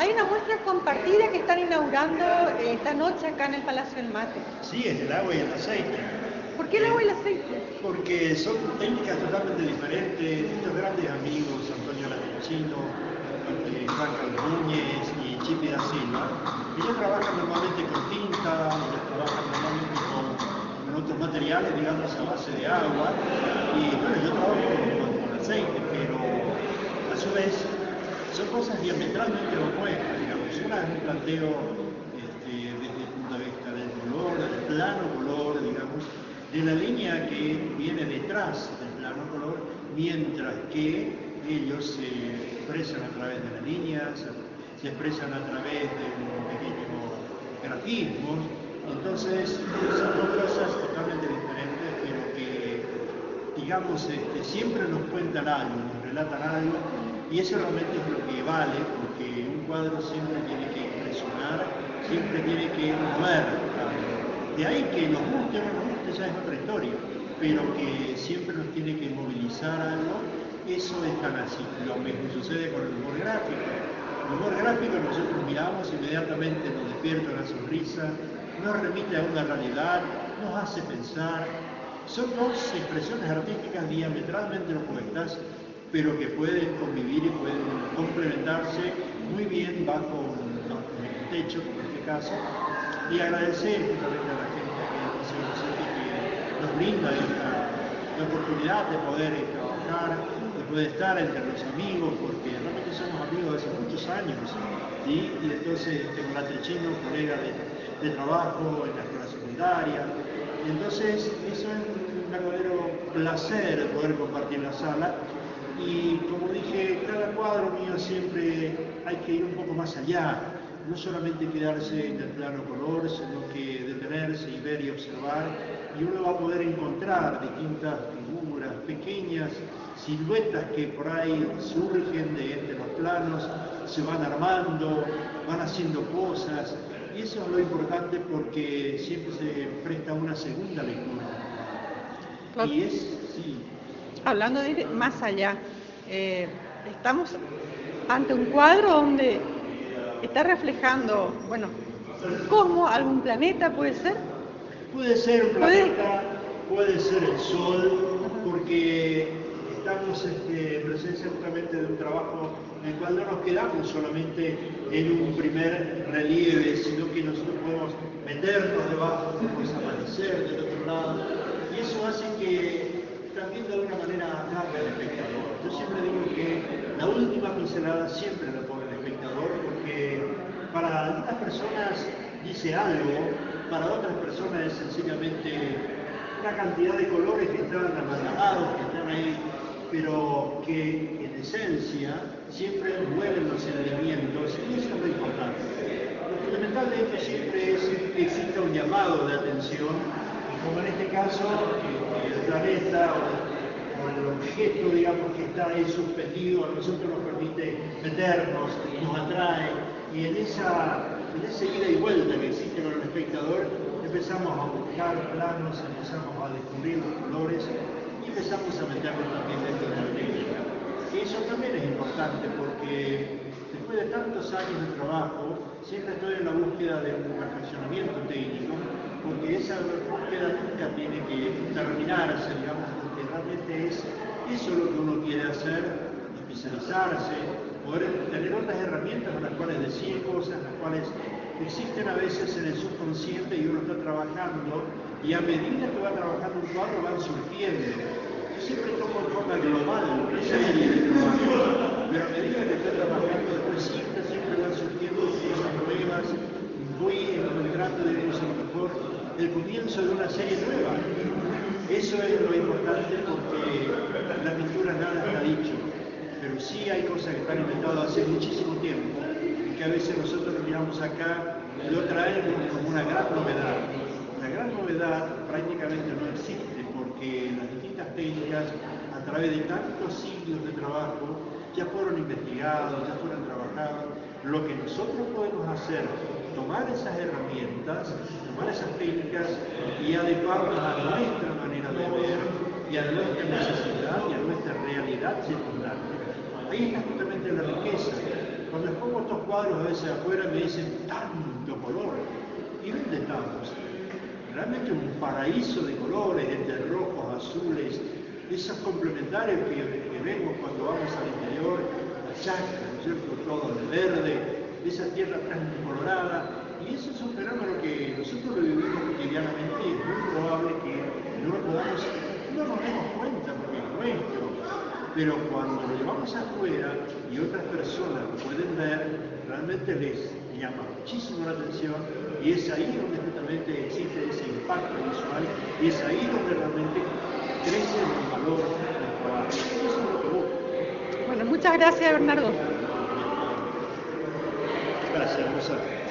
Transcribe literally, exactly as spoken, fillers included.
Hay una muestra compartida que están inaugurando esta noche acá en el Palacio del Mate. Sí, es el agua y el aceite. ¿Por qué el agua y el aceite? Porque son técnicas totalmente diferentes. Estos grandes amigos, Antonio Latencino, eh, Juan Carlos Núñez y Chipi da Silva, ellos trabajan normalmente con tinta, ellos trabajan normalmente con, con otros materiales, digamos, a base de agua. Y bueno, yo trabajo con, con aceite, pero a su vez son cosas diametralmente opuestas, digamos. Una es un planteo este, desde el punto de vista del color, del plano color, digamos, de la línea que viene detrás del plano color, mientras que ellos se expresan a través de la línea, se, se expresan a través de un pequeño grafismo. Entonces son dos cosas totalmente diferentes, pero que, digamos, este, siempre nos cuentan algo, nos relatan algo, y eso realmente es lo que vale, porque un cuadro siempre tiene que impresionar, siempre tiene que mover. De ahí que nos guste o no nos guste ya es otra historia, pero que siempre nos tiene que movilizar algo, eso es tan así. Lo mismo sucede con el humor gráfico. El humor gráfico nosotros miramos, inmediatamente nos despierta una sonrisa, nos remite a una realidad, nos hace pensar. Son dos expresiones artísticas diametralmente opuestas, pero que pueden convivir y pueden complementarse muy bien bajo un, un techo, en este caso, y agradecer justamente a la gente que nos brinda esta, la oportunidad de poder trabajar, de poder estar entre los amigos, porque realmente somos amigos hace muchos años, ¿sí? Y entonces tengo la Trechino, colega de, de trabajo en la escuela secundaria, y entonces eso es un verdadero placer poder compartir la sala. Y como dije, cada cuadro mío siempre hay que ir un poco más allá, no solamente quedarse en el plano color, sino que detenerse y ver y observar, y uno va a poder encontrar distintas figuras, pequeñas siluetas que por ahí surgen de entre los planos, se van armando, van haciendo cosas, y eso es lo importante porque siempre se presta una segunda lectura. Y es, sí. Hablando de ir más allá, eh, estamos ante un cuadro donde está reflejando, bueno, ¿cómo? ¿Algún planeta puede ser? Puede ser un planeta, puede, puede ser el Sol, porque estamos este, en presencia justamente de un trabajo en el cual no nos quedamos solamente en un primer relieve, sino que nosotros podemos meternos debajo, podemos amanecer del otro lado, y eso hace que también de alguna manera atrape al espectador. Yo siempre digo que la última pincelada siempre la pone el espectador, porque para algunas personas dice algo, para otras personas es sencillamente una cantidad de colores que están amalgamados, que están ahí, pero que en esencia siempre mueven los elementos, y eso es lo importante. Lo fundamental de esto siempre es que exista un llamado de atención, como en este caso eh, el planeta o el objeto, digamos, que está ahí suspendido, a nosotros nos permite meternos, nos atrae, y en esa, en esa ida y vuelta que existe con el espectador, empezamos a buscar planos, empezamos a descubrir los colores y empezamos a meternos también dentro de la técnica. Y eso también es importante porque después de tantos años de trabajo, siempre estoy en la búsqueda de un perfeccionamiento técnico, porque esa búsqueda nunca tiene que terminarse, digamos, porque realmente es eso lo que uno quiere hacer, especializarse, poder tener otras herramientas con las cuales decir cosas, las cuales existen a veces en el subconsciente y uno está trabajando, y a medida que va trabajando un cuadro van surgiendo. Yo siempre toco en forma global, una serie de trabajo, pero a medida que estoy trabajando después siempre, siempre van surgiendo cosas nuevas, voy encontrando, digamos, a lo mejor el comienzo de una serie nueva. Eso es lo importante porque la pintura nada está dicho, pero sí hay cosas que están inventadas hace muchísimo tiempo y que a veces nosotros lo miramos acá y lo traemos como una gran novedad. La gran novedad prácticamente no existe porque las distintas técnicas a través de tantos siglos de trabajo ya fueron investigados, ya fueron trabajados. Lo que nosotros podemos hacer, tomar esas herramientas, tomar esas técnicas y adecuarlas a nuestra manera de ver y a nuestra necesidad y a nuestra realidad circundante. Ahí está justamente la riqueza. Cuando expongo estos cuadros a veces afuera me dicen tanto color. ¿Y dónde estamos? Realmente un paraíso de colores, entre rojos, azules, esos complementarios que, que vemos cuando vamos al interior, la chacra, ¿no es cierto? Todo el verde, esa tierra tan colorada. Y eso es un fenómeno que nosotros lo vivimos cotidianamente y es muy probable que no lo podamos, no nos demos cuenta porque es nuestro. Pero cuando lo llevamos afuera y otras personas lo pueden ver, realmente les llama muchísimo la atención y es ahí donde justamente existe ese impacto visual y es ahí donde realmente crece el valor del trabajo. Eso es lo que busco. Bueno, muchas gracias, Bernardo. Gracias, Rosa.